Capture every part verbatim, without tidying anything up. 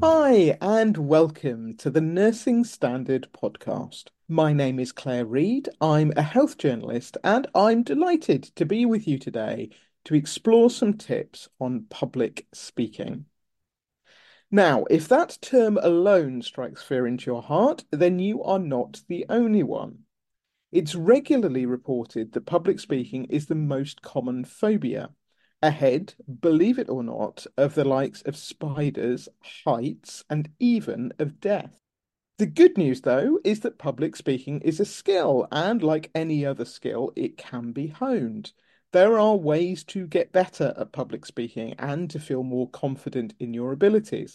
Hi, and welcome to the Nursing Standard podcast. My name is Claire Reid. I'm a health journalist, and I'm delighted to be with you today to explore some tips on public speaking. Now, if that term alone strikes fear into your heart, then you are not the only one. It's regularly reported that public speaking is the most common phobia, ahead, believe it or not, of the likes of spiders, heights, and even of death. The good news, though, is that public speaking is a skill, and like any other skill, it can be honed. There are ways to get better at public speaking and to feel more confident in your abilities.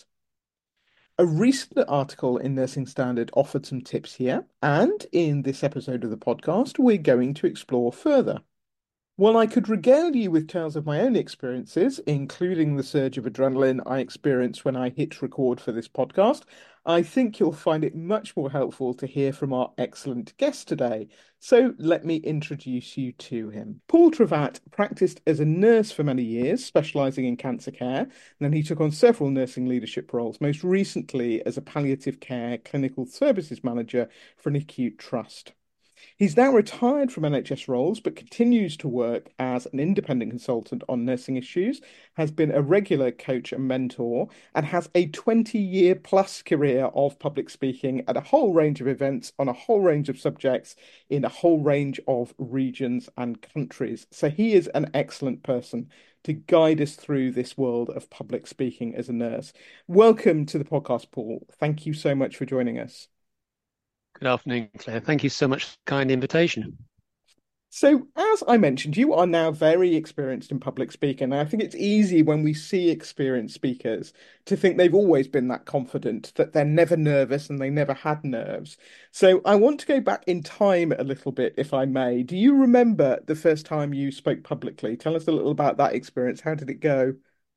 A recent article in Nursing Standard offered some tips here, and in this episode of the podcast, we're going to explore further. While I could regale you with tales of my own experiences, including the surge of adrenaline I experienced when I hit record for this podcast, I think you'll find it much more helpful to hear from our excellent guest today. So let me introduce you to him. Paul Travatt practiced as a nurse for many years, specialising in cancer care, and then he took on several nursing leadership roles, most recently as a palliative care clinical services manager for an acute trust. He's now retired from N H S roles, but continues to work as an independent consultant on nursing issues, has been a regular coach and mentor, and has a twenty year plus career of public speaking at a whole range of events on a whole range of subjects in a whole range of regions and countries. So he is an excellent person to guide us through this world of public speaking as a nurse. Welcome to the podcast, Paul. Thank you so much for joining us. Good afternoon, Claire. Thank you so much for the kind invitation. So, as I mentioned, you are now very experienced in public speaking. And I think it's easy when we see experienced speakers to think they've always been that confident, that they're never nervous and they never had nerves. So, I want to go back in time a little bit, if I may. Do you remember the first time you spoke publicly? Tell us a little about that experience. How did it go?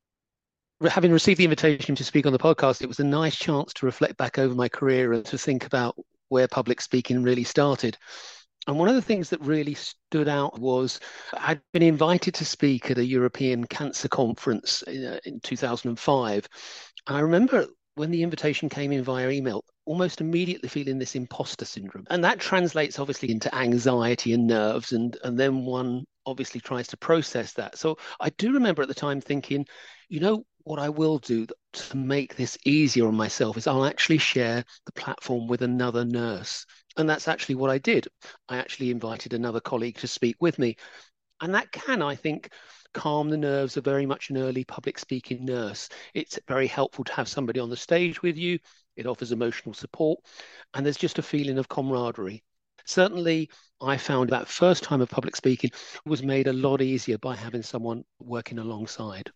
Having received the invitation to speak on the podcast, it was a nice chance to reflect back over my career and to think about where public speaking really started. And one of the things that really stood out was I'd been invited to speak at a European cancer conference in, uh, in two thousand five. And I remember when the invitation came in via email, almost immediately feeling this imposter syndrome. And that translates obviously into anxiety and nerves. And, and then one obviously tries to process that. So I do remember at the time thinking, you know, what I will do to make this easier on myself is I'll actually share the platform with another nurse. And that's actually what I did. I actually invited another colleague to speak with me. And that can, I think, calm the nerves of very much an early public speaking nurse. It's very helpful to have somebody on the stage with you. It offers emotional support. And there's just a feeling of camaraderie. Certainly, I found that first time of public speaking was made a lot easier by having someone working alongside.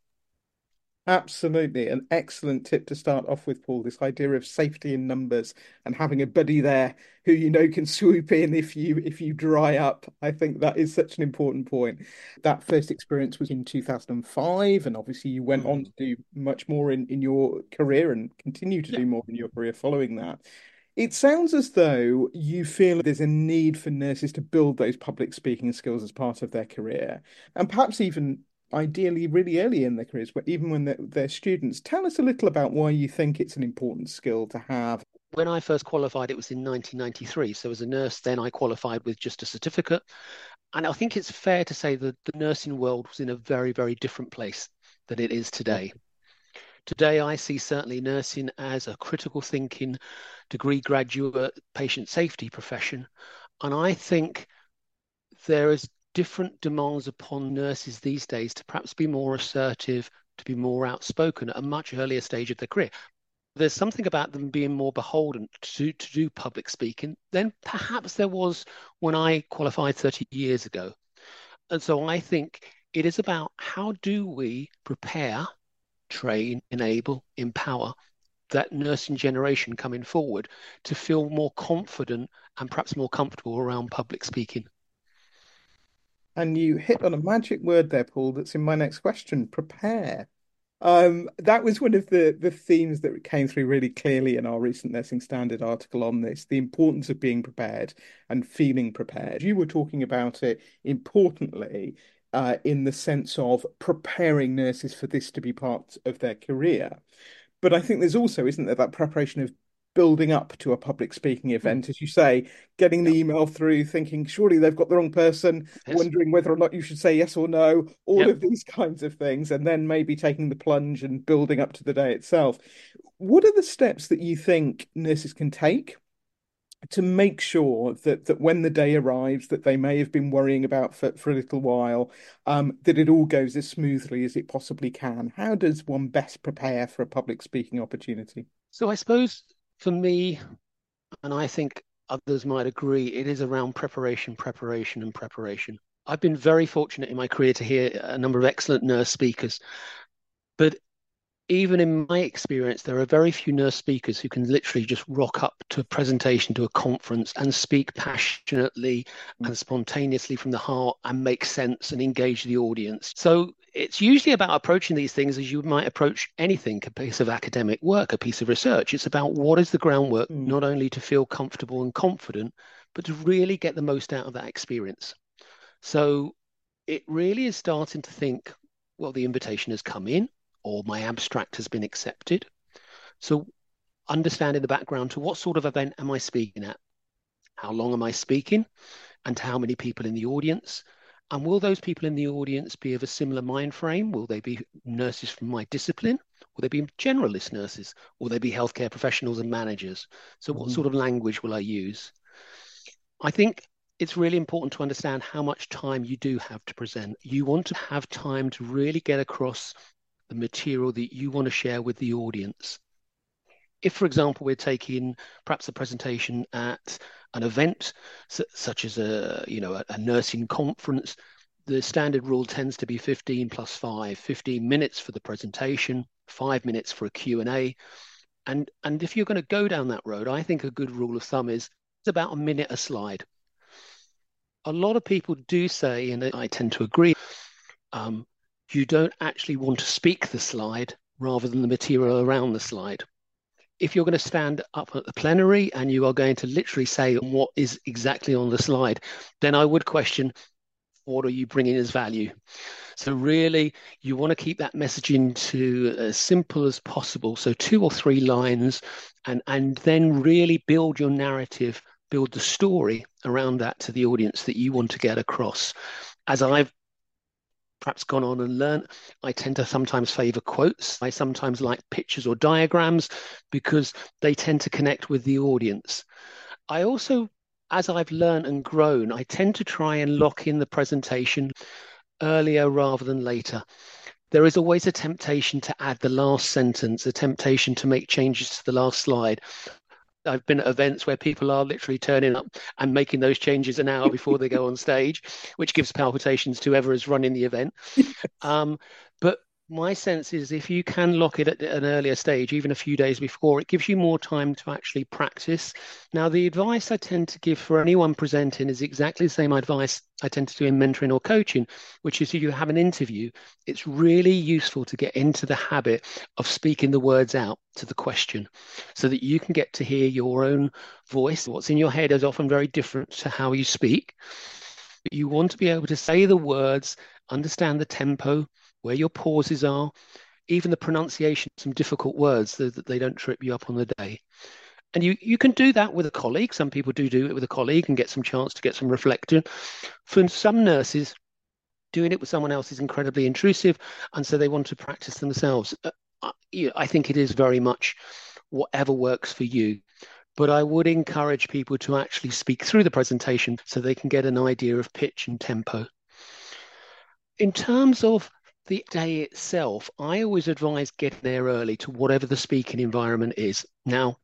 Absolutely. An excellent tip to start off with, Paul, this idea of safety in numbers and having a buddy there who you know can swoop in if you if you dry up. I think that is such an important point. That first experience was in two thousand five, and obviously you went on Mm. to do much more in, in your career and continue to Yeah. do more in your career following that. It sounds as though you feel there's a need for nurses to build those public speaking skills as part of their career, and perhaps even ideally really early in their careers, but even when they're, they're students. Tell us a little about why you think it's an important skill to have. When I first qualified, it was in nineteen ninety-three. So as a nurse, then I qualified with just a certificate. And I think it's fair to say that the nursing world was in a very, very different place than it is today. Today, I see certainly nursing as a critical thinking degree graduate patient safety profession. And I think there is different demands upon nurses these days to perhaps be more assertive, to be more outspoken at a much earlier stage of their career. There's something about them being more beholden to, to do public speaking than perhaps there was when I qualified thirty years ago. And so I think it is about how do we prepare, train, enable, empower that nursing generation coming forward to feel more confident and perhaps more comfortable around public speaking. And you hit on a magic word there, Paul, that's in my next question, prepare. Um, that was one of the the themes that came through really clearly in our recent Nursing Standard article on this, the importance of being prepared and feeling prepared. You were talking about it importantly, uh, in the sense of preparing nurses for this to be part of their career. But I think there's also, isn't there, that preparation of building up to a public speaking Mm. event, as you say, getting Yep. the email through, thinking surely they've got the wrong person, Yes. wondering whether or not you should say yes or no, all Yep. of these kinds of things, and then maybe taking the plunge and building up to the day itself. What are the steps that you think nurses can take to make sure that that when the day arrives that they may have been worrying about for, for a little while, um, that it all goes as smoothly as it possibly can? How does one best prepare for a public speaking opportunity? So I suppose for me, and I think others might agree, it is around preparation, preparation, and preparation. I've been very fortunate in my career to hear a number of excellent nurse speakers, but even in my experience, there are very few nurse speakers who can literally just rock up to a presentation, to a conference, and speak passionately and spontaneously from the heart and make sense and engage the audience. So it's usually about approaching these things as you might approach anything, a piece of academic work, a piece of research. It's about what is the groundwork, Mm. not only to feel comfortable and confident, but to really get the most out of that experience. So it really is starting to think, well, the invitation has come in, or my abstract has been accepted. So understanding the background to what sort of event am I speaking at? How long am I speaking? And to how many people in the audience? And will those people in the audience be of a similar mind frame? Will they be nurses from my discipline? Will they be generalist nurses? Will they be healthcare professionals and managers? So what Mhm. sort of language will I use? I think it's really important to understand how much time you do have to present. You want to have time to really get across the material that you want to share with the audience. If, for example, we're taking perhaps a presentation at an event such as a, you know, a, a nursing conference, the standard rule tends to be fifteen plus five, fifteen minutes for the presentation, five minutes for a Q and A. And, and if you're going to go down that road, I think a good rule of thumb is it's about a minute a slide. A lot of people do say, and I tend to agree, um, you don't actually want to speak the slide rather than the material around the slide. If you're going to stand up at the plenary and you are going to literally say what is exactly on the slide, then I would question, what are you bringing as value? So really, you want to keep that messaging to as simple as possible. So two or three lines, and, and then really build your narrative, build the story around that to the audience that you want to get across. As I've perhaps gone on and learned, I tend to sometimes favor quotes. I sometimes like pictures or diagrams because they tend to connect with the audience. I also, as I've learned and grown, I tend to try and lock in the presentation earlier rather than later. There is always a temptation to add the last sentence, a temptation to make changes to the last slide. I've been at events where people are literally turning up and making those changes an hour before they go on stage, which gives palpitations to whoever is running the event. Um, but my sense is if you can lock it at an earlier stage, even a few days before, it gives you more time to actually practice. Now, the advice I tend to give for anyone presenting is exactly the same advice I tend to do in mentoring or coaching, which is if you have an interview, it's really useful to get into the habit of speaking the words out to the question so that you can get to hear your own voice. What's in your head is often very different to how you speak. But you want to be able to say the words, understand the tempo, where your pauses are, even the pronunciation of some difficult words so that they don't trip you up on the day. And you, you can do that with a colleague. Some people do do it with a colleague and get some chance to get some reflection. For some nurses, doing it with someone else is incredibly intrusive, and so they want to practice themselves. Uh, I, I think it is very much whatever works for you. But I would encourage people to actually speak through the presentation so they can get an idea of pitch and tempo. In terms of the day itself, I always advise getting there early to whatever the speaking environment is. Now,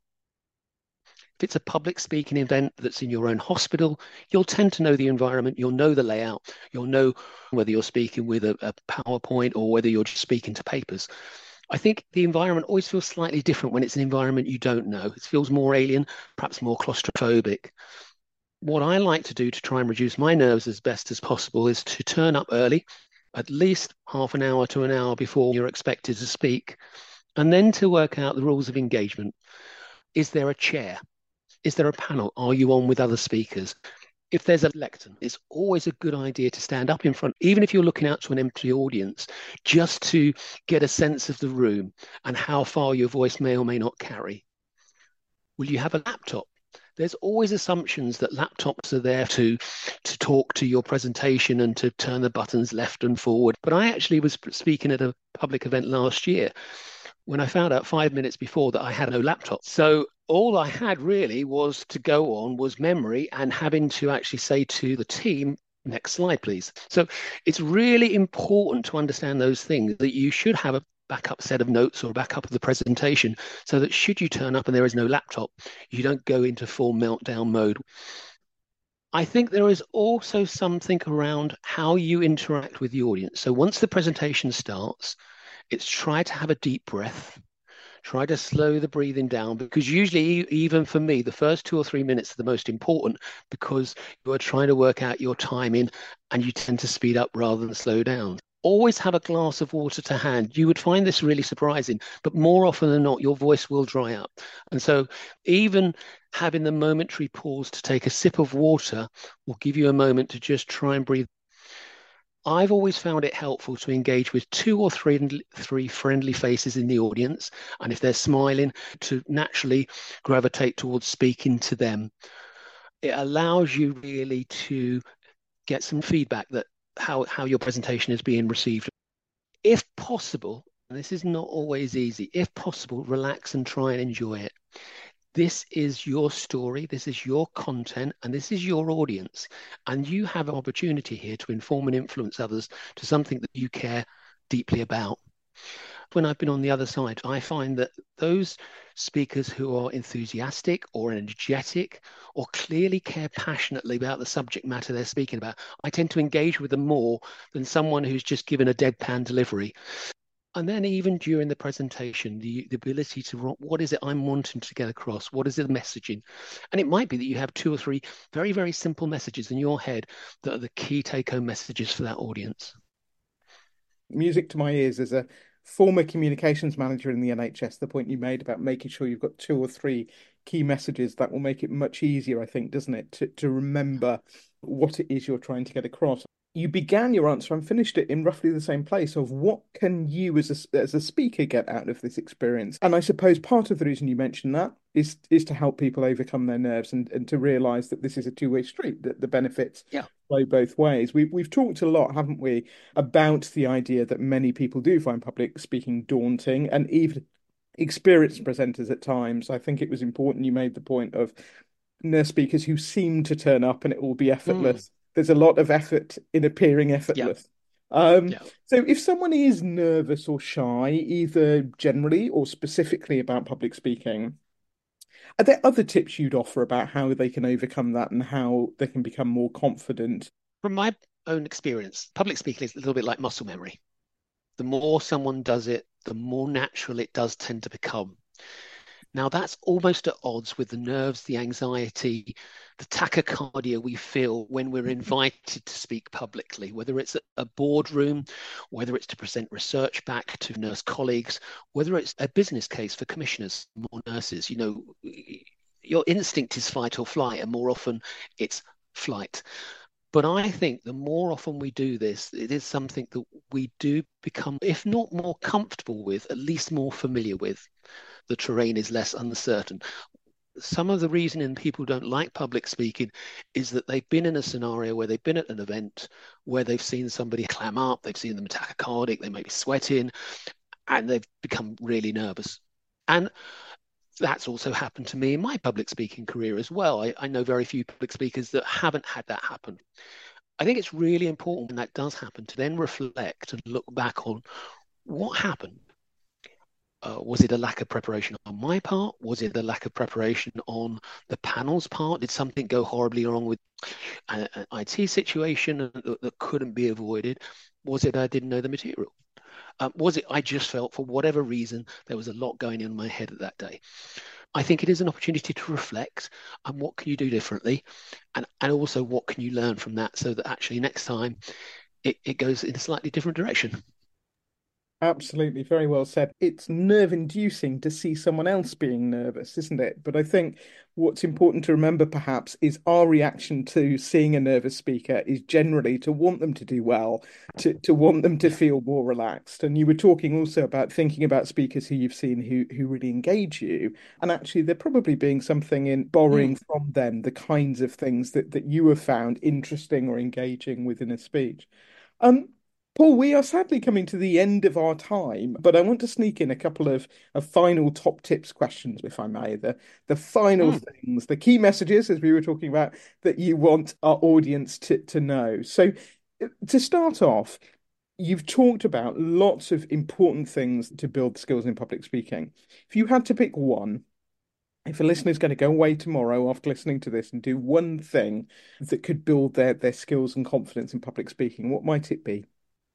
if it's a public speaking event that's in your own hospital, you'll tend to know the environment, you'll know the layout, you'll know whether you're speaking with a, a PowerPoint or whether you're just speaking to papers. I think the environment always feels slightly different when it's an environment you don't know. It feels more alien, perhaps more claustrophobic. What I like to do to try and reduce my nerves as best as possible is to turn up early, at least half an hour to an hour before you're expected to speak, and then to work out the rules of engagement. Is there a chair? Is there a panel? Are you on with other speakers? If there's a lectern, it's always a good idea to stand up in front, even if you're looking out to an empty audience, just to get a sense of the room and how far your voice may or may not carry. Will you have a laptop? There's always assumptions that laptops are there to to talk to your presentation and to turn the buttons left and forward. But I actually was speaking at a public event last year when I found out five minutes before that I had no laptop. So all I had really was to go on was memory and having to actually say to the team, next slide, please. So it's really important to understand those things, that you should have a backup set of notes or a backup of the presentation so that should you turn up and there is no laptop, you don't go into full meltdown mode. I think there is also something around how you interact with the audience. So once the presentation starts, it's try to have a deep breath. Try to slow the breathing down, because usually, even for me, the first two or three minutes are the most important because you are trying to work out your timing and you tend to speed up rather than slow down. Always have a glass of water to hand. You would find this really surprising, but more often than not, your voice will dry up. And so even having the momentary pause to take a sip of water will give you a moment to just try and breathe. I've always found it helpful to engage with two or three, three friendly faces in the audience. And if they're smiling, to naturally gravitate towards speaking to them. It allows you really to get some feedback that how, how your presentation is being received. If possible, and this is not always easy, if possible, relax and try and enjoy it. This is your story, this is your content, and this is your audience. And you have an opportunity here to inform and influence others to something that you care deeply about. When I've been on the other side, I find that those speakers who are enthusiastic or energetic or clearly care passionately about the subject matter they're speaking about, I tend to engage with them more than someone who's just given a deadpan delivery. And then even during the presentation, the, the ability to, what is it I'm wanting to get across? What is the messaging? And it might be that you have two or three very, very simple messages in your head that are the key take-home messages for that audience. Music to my ears as a former communications manager in the N H S, the point you made about making sure you've got two or three key messages, that will make it much easier, I think, doesn't it, to, to remember what it is you're trying to get across. You began your answer and finished it in roughly the same place of what can you as a, as a speaker get out of this experience? And I suppose part of the reason you mentioned that is is to help people overcome their nerves and, and to realize that this is a two-way street, that the benefits yeah. flow both ways. We've, we've talked a lot, haven't we, about the idea that many people do find public speaking daunting, and even experienced presenters at times. I think it was important you made the point of nurse speakers who seem to turn up and it will be effortless. Mm. There's a lot of effort in appearing effortless. Yeah. Um, yeah. So if someone is nervous or shy, either generally or specifically about public speaking, are there other tips you'd offer about how they can overcome that and how they can become more confident? From my own experience, public speaking is a little bit like muscle memory. The more someone does it, the more natural it does tend to become. Now, that's almost at odds with the nerves, the anxiety, the tachycardia we feel when we're invited to speak publicly, whether it's a boardroom, whether it's to present research back to nurse colleagues, whether it's a business case for commissioners or nurses. You know, your instinct is fight or flight, and more often it's flight. But I think the more often we do this, it is something that we do become, if not more comfortable with, at least more familiar with. The terrain is less uncertain. Some of the reasoning people don't like public speaking is that they've been in a scenario where they've been at an event where they've seen somebody clam up, they've seen them tachycardic, they may be sweating, and they've become really nervous. And that's also happened to me in my public speaking career as well. I, I know very few public speakers that haven't had that happen. I think it's really important when that does happen to then reflect and look back on what happened. Uh, was it a lack of preparation on my part? Was it a lack of preparation on the panel's part? Did something go horribly wrong with an, an I T situation that, that couldn't be avoided? Was it I didn't know the material? Um, was it I just felt for whatever reason there was a lot going on in my head at that day? I think it is an opportunity to reflect on what can you do differently, and, and also what can you learn from that so that actually next time it, it goes in a slightly different direction. Absolutely, very well said. It's nerve inducing to see someone else being nervous, isn't it? But I think what's important to remember perhaps is our reaction to seeing a nervous speaker is generally to want them to do well, to, to want them to Yeah. feel more relaxed. And you were talking also about thinking about speakers who you've seen who who really engage you. And actually they're probably being something in Mm. borrowing from them the kinds of things that, that you have found interesting or engaging within a speech. Um, Paul, we are sadly coming to the end of our time, but I want to sneak in a couple of, of final top tips questions, if I may. The the final Mm. things, the key messages, as we were talking about, that you want our audience to, to know. So, uh, to start off, you've talked about lots of important things to build skills in public speaking. If you had to pick one, if a listener is going to go away tomorrow after listening to this and do one thing that could build their, their skills and confidence in public speaking, what might it be?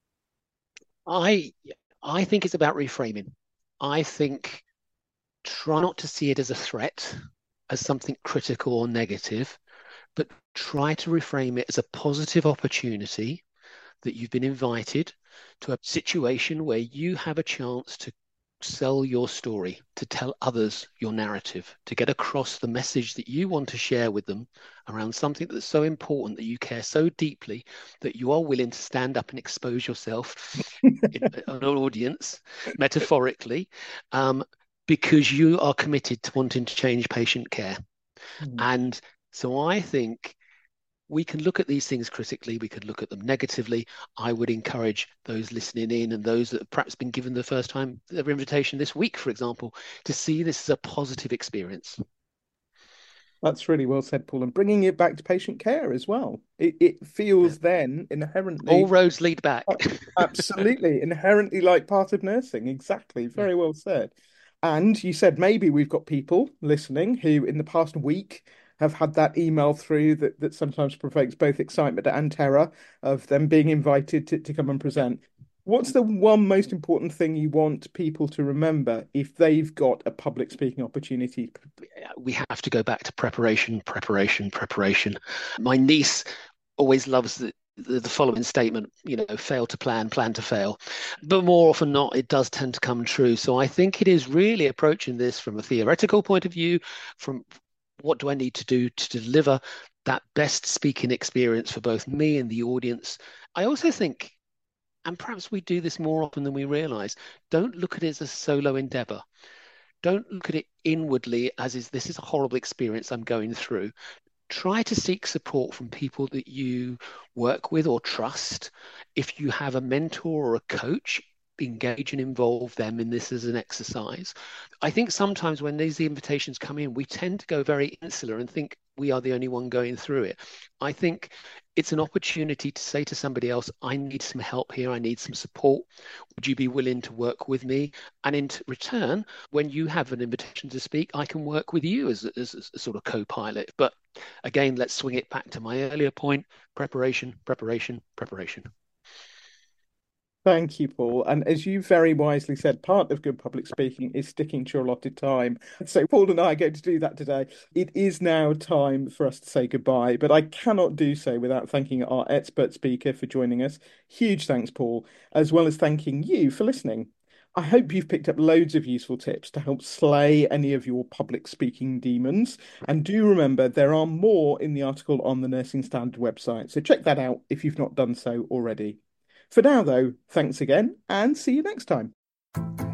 I I think it's about reframing. I think try not to see it as a threat, as something critical or negative, but try to reframe it as a positive opportunity that you've been invited to a situation where you have a chance to sell your story, to tell others your narrative, to get across the message that you want to share with them around something that's so important that you care so deeply that you are willing to stand up and expose yourself in an audience, metaphorically, um, because you are committed to wanting to change patient care. Hmm. And so I think we can look at these things critically, we could look at them negatively. I would encourage those listening in and those that have perhaps been given the first time their invitation this week, for example, to see this as a positive experience. That's really well said, Paul. And bringing it back to patient care as well. It, it Yeah. feels then All inherently, roads lead back. uh, absolutely, inherently like part of nursing. Exactly. Yeah. Very well said. And you said maybe we've got people listening who in the past week have had that email through that, that sometimes provokes both excitement and terror of them being invited to, to come and Yeah. present. What's the one most important thing you want people to remember if they've got a public speaking opportunity? We have to go back to preparation, preparation, preparation. My niece always loves the, the, the following statement, you know, fail to plan, plan to fail. But more often not, it does tend to come true. So I think it is really approaching this from a theoretical point of view, from what do I need to do to deliver that best speaking experience for both me and the audience. I also think, and perhaps we do this more often than we realize, don't look at it as a solo endeavor. Don't look at it inwardly as is this is a horrible experience I'm going through. Try to seek support from people that you work with or trust. If you have a mentor or a coach, engage and involve them in this as an exercise. I think sometimes when these invitations come in, we tend to go very insular and think we are the only one going through it. I think it's an opportunity to say to somebody else, I need some help here, I need some support. Would you be willing to work with me? And in return, when you have an invitation to speak, I can work with you as, as a sort of co-pilot. But again, let's swing it back to my earlier point, preparation, preparation, preparation. Thank you, Paul. And as you very wisely said, part of good public speaking is sticking to your allotted time. So Paul and I are going to do that today. It is now time for us to say goodbye, but I cannot do so without thanking our expert speaker for joining us. Huge thanks, Paul, as well as thanking you for listening. I hope you've picked up loads of useful tips to help slay any of your public speaking demons. And do remember, there are more in the article on the Nursing Standard website. So check that out if you've not done so already. For now, though, thanks again and see you next time.